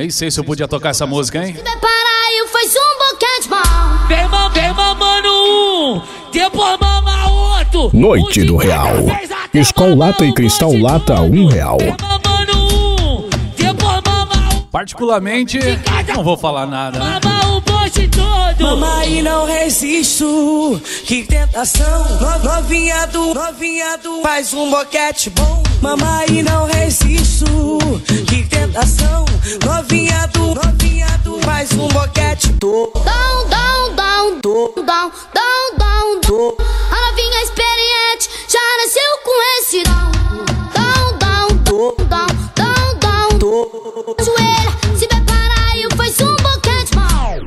Nem sei se eu podia tocar essa música, hein? Prepara, faz um boquete bom. Vem mamando depois mama outro. Noite do Real. Skol Lata e Cristal Lata R$1. Particularmente, não vou falar nada, né? Mamãe, não resisto, que tentação. Novinha do faz um boquete bom. Mamãe, não resisto, que tentação. Novinha do faz um boquete. Down, down, down, down, down, down, down.